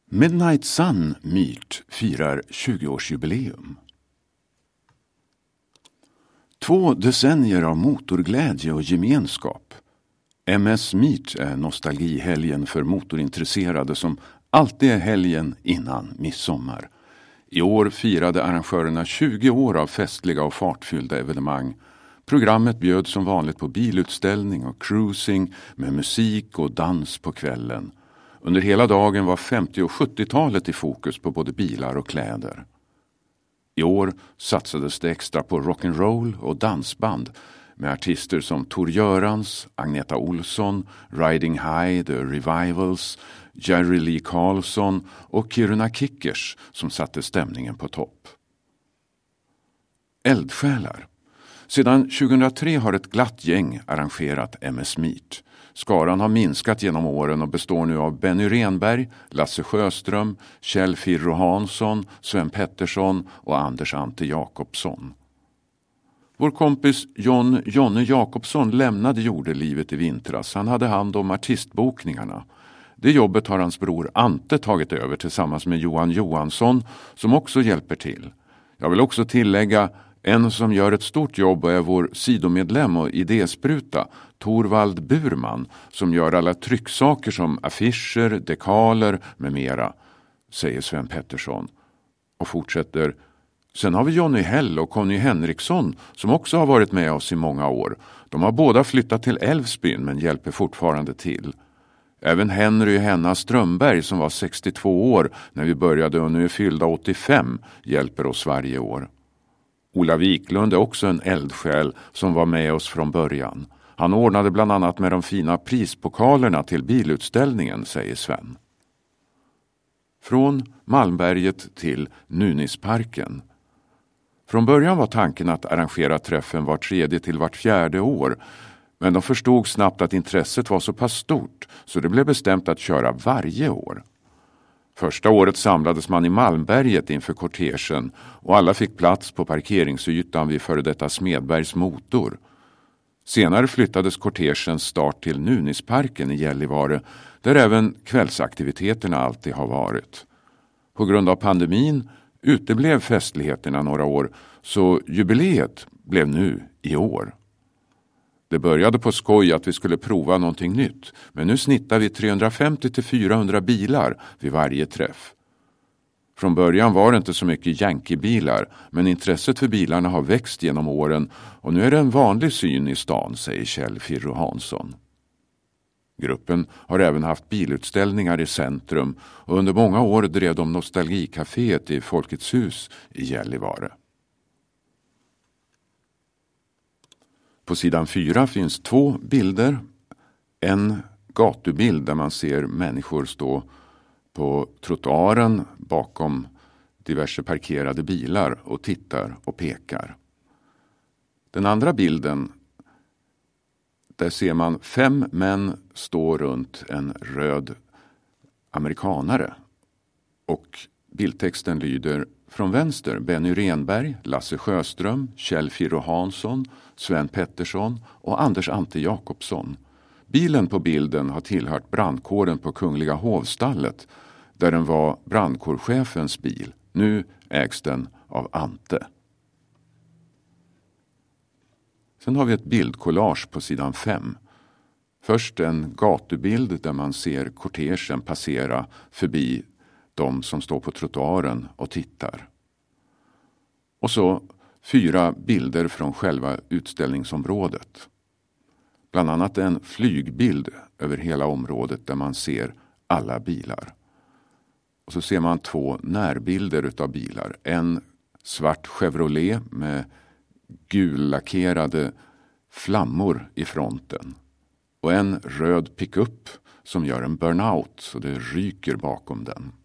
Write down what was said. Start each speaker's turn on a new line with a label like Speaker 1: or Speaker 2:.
Speaker 1: Midnight Sun Meet firar 20-årsjubileum. 2 decennier av motorglädje och gemenskap. MS Meet är nostalgihelgen för motorintresserade som alltid är helgen innan midsommar. I år firade arrangörerna 20 år av festliga och fartfyllda evenemang. Programmet bjöd som vanligt på bilutställning och cruising med musik och dans på kvällen. Under hela dagen var 50- och 70-talet i fokus på både bilar och kläder. I år satsades det extra på rock'n'roll och dansband med artister som Tor Görans, Agneta Olsson, Riding High, The Revivals, Jerry Lee Carlson och Kiruna Kickers som satte stämningen på topp. Eldsjälar. Sedan 2003 har ett glatt gäng arrangerat MS Meet. Skaran har minskat genom åren och består nu av Benny Renberg, Lasse Sjöström, Kjell Firro Hansson, Sven Pettersson och Anders Ante Jakobsson. Vår kompis Jonne Jakobsson lämnade jordelivet i vintras. Han hade hand om artistbokningarna. Det jobbet har hans bror Ante tagit över tillsammans med Johan Johansson som också hjälper till. Jag vill också tillägga en som gör ett stort jobb och är vår sidomedlem och idéspruta, Torvald Burman, som gör alla trycksaker som affischer, dekaler med mera, säger Sven Pettersson. Och fortsätter, sen har vi Johnny Hell och Conny Henriksson som också har varit med oss i många år. De har båda flyttat till Älvsbyn men hjälper fortfarande till. Även Henry och Henna Strömberg som var 62 år när vi började och nu är fyllda 85 hjälper oss varje år. Ola Wiklund är också en eldsjäl som var med oss från början. Han ordnade bland annat med de fina prispokalerna till bilutställningen, säger Sven. Från Malmberget till Nunisparken. Från början var tanken att arrangera träffen var 3:e till vart 4:e år. Men de förstod snabbt att intresset var så pass stort så det blev bestämt att köra varje år. Första året samlades man i Malmberget inför kortegen och alla fick plats på parkeringsytan vid före detta Smedbergs motor. Senare flyttades kortegens start till Nunisparken i Gällivare där även kvällsaktiviteterna alltid har varit. På grund av pandemin uteblev festligheterna några år så jubileet blev nu i år. Det började på skoj att vi skulle prova någonting nytt, men nu snittar vi 350-400 bilar vid varje träff. Från början var det inte så mycket Yankee-bilar, men intresset för bilarna har växt genom åren och nu är det en vanlig syn i stan, säger Kjell Firro Hansson. Gruppen har även haft bilutställningar i centrum och under många år drev de nostalgikaféet i Folkets hus i Gällivare. På sidan 4 finns 2 bilder. En gatubild där man ser människor stå på trottoaren bakom diverse parkerade bilar och tittar och pekar. Den andra bilden, där ser man 5 män stå runt en röd amerikanare. Och bildtexten lyder: från vänster Benny Renberg, Lasse Sjöström, Kjell Firro Hansson, Sven Pettersson och Anders Ante Jakobsson. Bilen på bilden har tillhört brandkåren på Kungliga hovstallet där den var brandkårchefens bil. Nu ägs den av Ante. Sen har vi ett bildkollage på sidan 5. Först en gatubild där man ser kortegen passera förbi de som står på trottoaren och tittar. Och så 4 bilder från själva utställningsområdet. Bland annat en flygbild över hela området där man ser alla bilar. Och så ser man 2 närbilder utav bilar. En svart Chevrolet med gullackerade flammor i fronten. Och en röd pickup som gör en burnout så det ryker bakom den.